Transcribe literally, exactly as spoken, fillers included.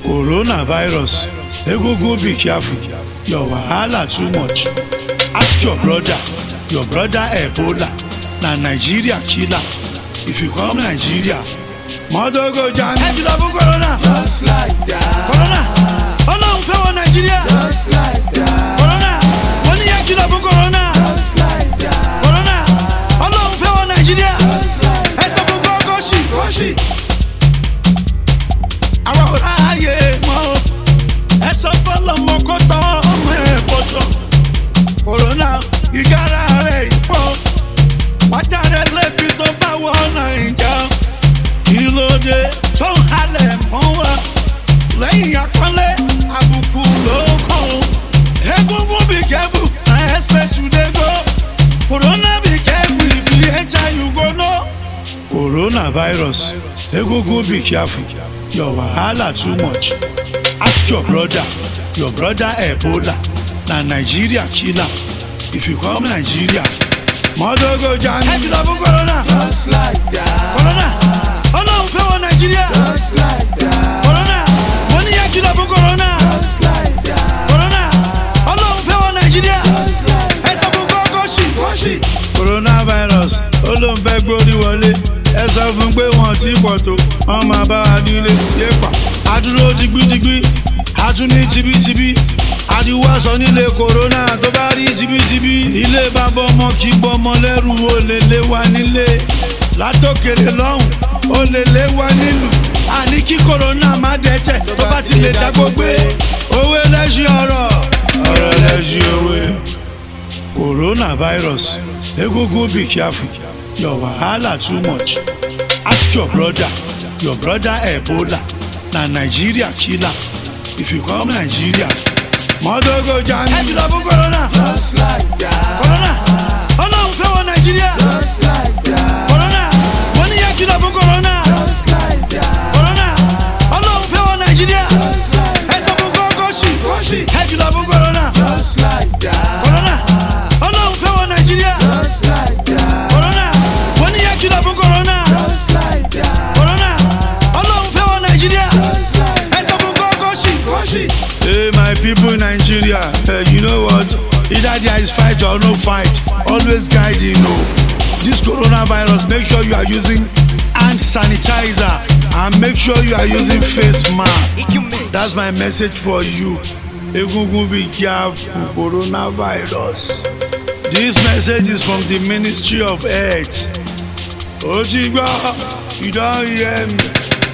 Coronavirus, egungun be careful, your wahala too much. Ask your brother, your brother Ebola, na Nigeria killer. If you come Nigeria, mother go jam. Hey, you love Corona, just like that. Corona, oh no, come on Nigeria, just like that. Corona, money you love Corona, just like that. Corona, oh no, come on Nigeria, just like that. hey, so go go she, go she. Àwọn ayé mọ́ ẹ sọ fọlọ́ mọ́ kó tọ́ ọmọ ẹ̀ pọ̀jọ́. Corona ìgára rẹ̀ ìpọ́ wájà rẹ̀ lẹ́bi tó bá wọ Nàìjà. Kí ló dé tó ń halẹ̀ mọ́ wa lẹ́yìn àkọlé àbùkù ló kàn ó. Egungun be careful na express you dey go. Corona be careful if you enter you go know. Coronavirus, egungun be careful. Your wahala too much. Ask your brother, your brother Ebola, na Nigeria killer. If you come Nigeria, mother go jam. Hey, you love Corona, just like that. Corona, oh no, come on Nigeria, just like that. Corona, money you love Corona, just like that. Corona, oh no, come on Nigeria, just like that. hey, so go go she, go she. Coronavirus, ó ló ń fẹ́ gbórí wọlé. Ẹ sọ fún pé wọ́n ti pọ̀ tó wọ́n máa bá wa nílé yépa. Adúró digbídigbí atún ní tibítibí adiwọ́ sọ nílé Corona tó bá rí tibítibí. Ilé bàbá ọmọ kì í bọ́mọ lẹ́rù ó lè lé wa nílé látòkèrè lọ́hùn ó lè lé wa nílùú. Àní kí Corona má dẹ́tẹ̀ tó bá ti lè dágbó gbé. Òwe lẹ́sìn ọ̀rọ̀ ọ̀rọ̀ lẹ́sìn òwe. Coronavirus, egungun be careful. Your wahala too much. Ask your brother, your brother Ebola, na Nigeria killer. If you come Nigeria, mother go jam. Hey, you love Corona, just like that. Corona, oh no, come on Nigeria, just like that. Corona, money you love Corona, just like that. Corona, oh no, come on Nigeria, just like hey, so go go she, go she. hey, you love Corona, just like that. Corona, oh no, come on Nigeria, just like that. Corona, money you love Corona. just like that. Corona, Ọlọ́run fẹ́ wọ Nigeria. just like Ẹ sọ fún go she. go she. Hey my people in Nigeria, hey, you know what? Either there is fight or no fight, always guide you know. This coronavirus, make sure you are using hand sanitizer and make sure you are using face mask. That's my message for you. Egungun be careful, coronavirus. This message is from the Ministry of Health. Ojigba, you don't hear me.